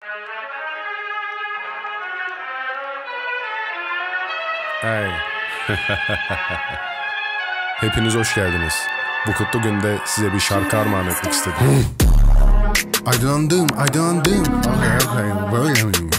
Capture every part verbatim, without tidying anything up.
Hey. Hepiniz hoş geldiniz. Bu kutlu günde size bir şarkı armağan etmek istedim. Aydınlandım, aydınlandım. Okay, okay, böyle miyim?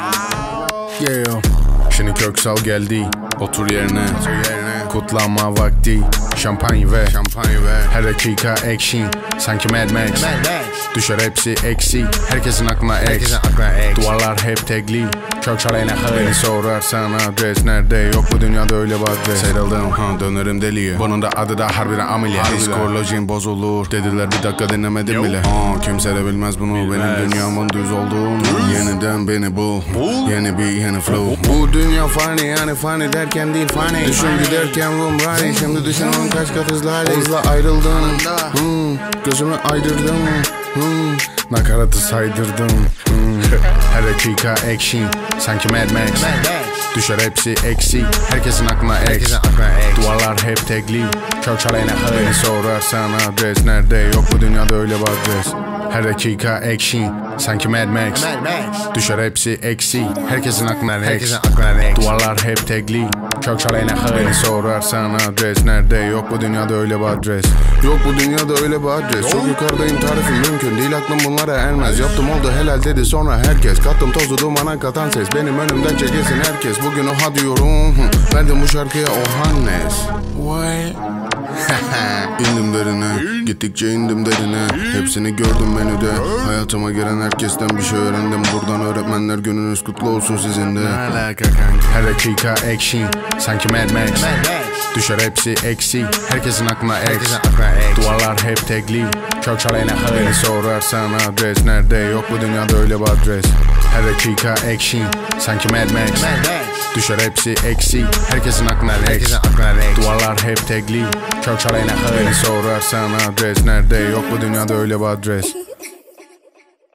Yeah. Şimdi Köksal geldi. Otur yerine. Otur yerine. Kutlama vakti. Şampanya ve Şampanya ve her dakika action. Sanki Mad Max. Mad Max. Düşer hepsi eksi. Herkesin aklına ex. Herkesin aklına ex. Duvarlar hep tekli. Köksal en ahı. Beni sorarsan adres nerede? Yok bu dünyada öyle bir adres. Seyraldım ha dönerim deliye. Bunun da adı da harbiden ameliyat. Psikolojim bozulur. Dediler bir dakika dinlemedim Yo. bile. Ha, kimse de bilmez bunu. Bilmez. Benim dünyamın düz olduğunu. Yeniden beni bul. Yeni bir yeni flow. Bu dünya fani yani fani derken değil fani. Düşün giderken room right. Şimdi düşün on kaç kat hızlı hali. Hızla ayrıldım. Hmm, gözümü aydırdım. Hmm, nakaratı saydırdım. Hmm, her dakika action. Sanki Mad Max. Mad Max. Düşer hepsi eksi. Herkesin aklına ex. Herkesin aklına ex. Duvarlar hep tekli. Köksal en ahı. Beni sorarsan adres nerede? Yok bu dünyada öyle bir adres. Her dakika action. Sanki Mad Max. Mad Max. Düşer hepsi eksi. Herkesin aklına ex. Herkesin aklına ex. Duvarlar hep tekli. Köksal en ahı. Beni sorarsan adres nerede? Yok bu dünyada öyle bir adres. Yok bu dünyada öyle bir adres. Çok yukarıdayım tarifim mümkün değil. Aklım bunlara ermez. Yaptım oldu helal dedi sonra herkes. Kattım tozu dumana katan ses. Benim önümden çekilsin herkes. Bugün oha diyorum. Verdim bu şarkıya ohannes. Vay. İndim derine, gittikçe indim derine. Hepsini gördüm menüde. Hayatıma giren herkesten bir şey öğrendim. Buradan öğretmenler gününüz kutlu olsun sizin de. Her dakika action, sanki Mad Max. Mad Max. Düşer hepsi eksi. Herkesin aklına ex. Herkesin aklına ex. Duvarlar hep tekli. Köksal en ahı. Beni sorarsan adres nerede? Yok bu dünyada öyle bir adres. Her dakika action, sanki Mad Max. Mad Max. Düşer hepsi eksi. Herkesin aklına ex. Herkesin aklına ex. Duvarlar hep tekli. Köksal en ahı. Beni sorarsan adres nerede? Yok bu dünyada öyle bir adres.